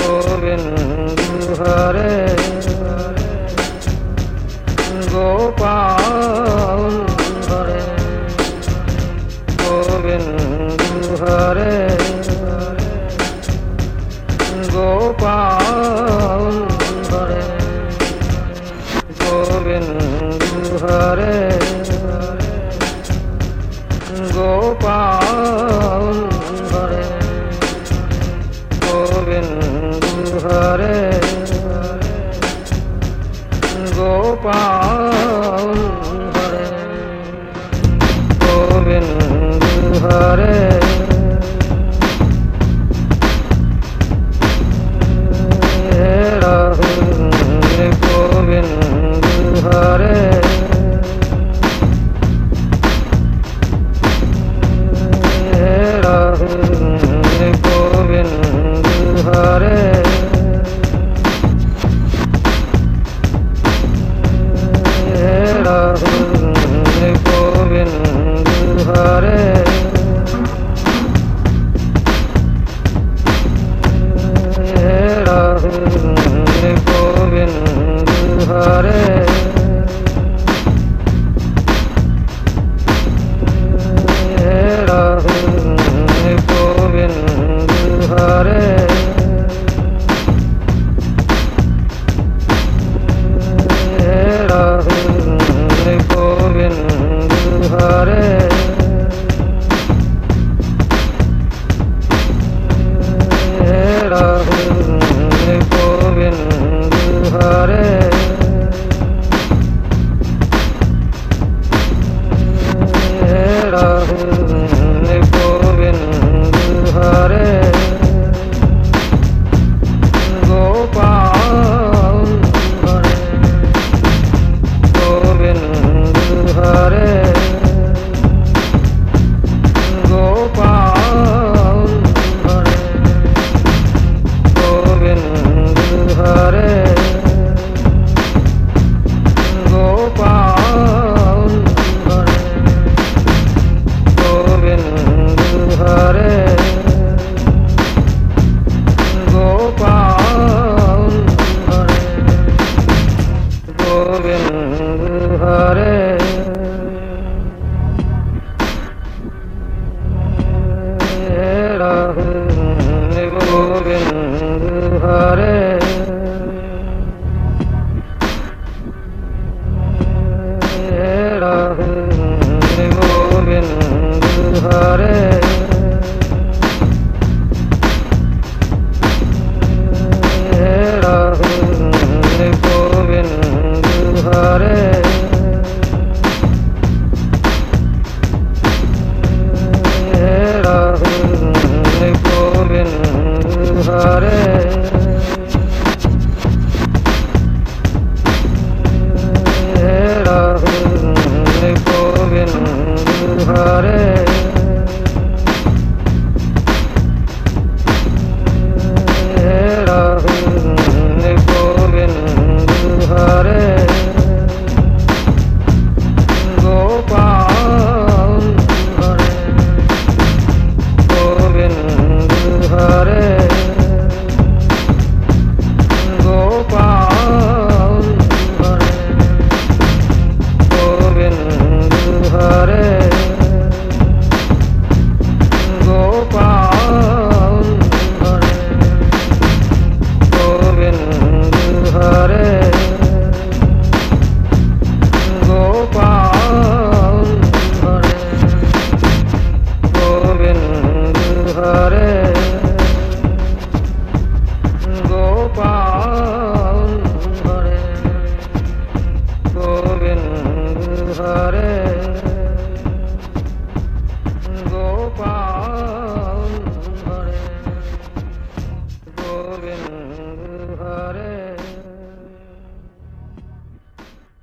Govind Hare Gopal Hare Govind Hare Gopal Hare Govind Hare Gopal Hare Govind Hare Gopal Hare Govind Hare Govind Hare Govind Hare Govind Hare Govind Hare Govind Hare Govind Hare Govind Hare Govind Hare Gopal Hare Govind Hare Gopal Hare Govind Hare Gopal Hare Govind Hare Gopal Hare Govind Hare Govind Hare Govind Hare Govind Hare Govind Hare